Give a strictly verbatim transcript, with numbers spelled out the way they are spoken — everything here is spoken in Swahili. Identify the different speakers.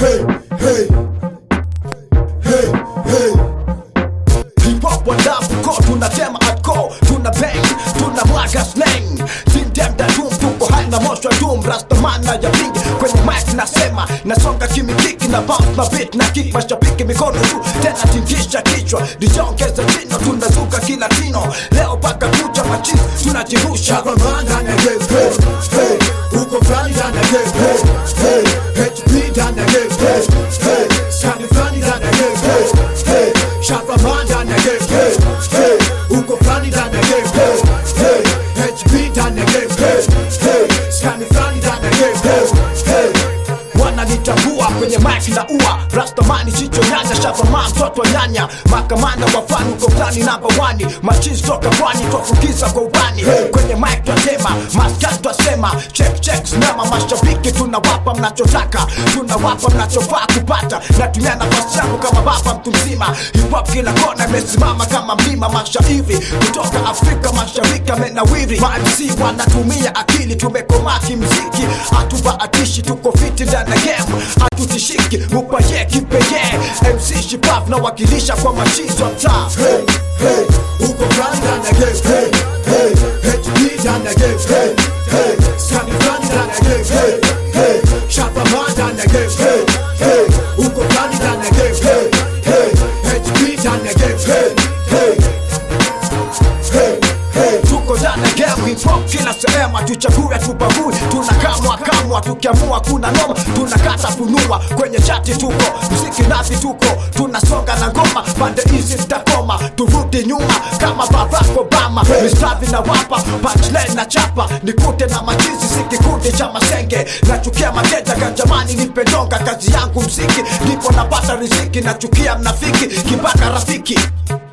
Speaker 1: hey, hey, hey, hey. Hip hop wanafuko, tunatema hardcore, tuna bang, tuna mwaga slang. Sindem da doom, tuko high na moshwa doom. Rastaman na ya pingi, kwenye mic nasema. Nasonga kimikiki na bounce na beat na kick. Mashabiki mikono juu, tena tingisha kichwa. Dijongeza chino, tunazuka kila tino. Leo paka kucha machizi, tunajirusha.
Speaker 2: Shabaman ndani ya game, hey, hey. Uko flani ndani ya game, hey, hey. H P ndani ya game, hey, hey. Skani flani ndani ya game, hey, hey. Shabaman ndani ya game, hey, hey. Uko flani ndani ya game, hey, hey. H P ndani ya game, hey, hey. Skani flani ndani ya game, hey, hey.
Speaker 1: Wananitambua kwenye mic na ua. Rastamani chicho nyanya, Shabaman mtoto wa nyanya. Makamanda wafani uko plani number one. Machizi toka pwani twafukiza kwa ubani, hey. Kwenye mic twatema, maskani twasema. Check check sinema, mashabiki tunawapa mnachotaka. Tunawapa mnachofaa kupata. Natumia nafasi yangu kama baba mtu mzima. Hip hop kila kona imesimama kama mlima. Mashairi kutoka Afrika Mashariki amenawiri. Ma-M C wanatumia akili, tumekomaa kimziki. Hatubahatishi, tuko fiti ndani ya game. Hatutishiki, upaye kipeye. M C Shipaf na wakilisha kwa machizo wa mtaa.
Speaker 2: Hey, hey. Uko flani ndani ya game, hey, hey. H P ndani ya game, hey, hey. Skani flani ndani ya game, hey, hey. Shabaman ndani ya game, hey, hey. Uko flani ndani ya game, hey, hey. H P ndani ya game, hey, hey.
Speaker 1: Hey, hey. Tuko ndani ya game, hip hop kila sehemu. Tuchague tubagui, tunakamwa kamwa. Tukiamua kuna noma, tunakata funua. Kwenye chati tuko, mziki nazi tuko. Tunasonga na ngoma, pande hizi zitakoma. Turudi nyuma kama Barack Obama, hey. Mistavi na wapa, punchline na chapa. Nikute na machizi, si kikundi cha masenge. Nachukia makeja kanjamani, nipe donga. Kazi yangu mziki, ndipo napata riziki. Nachukia mnafiki, kibaka rafiki.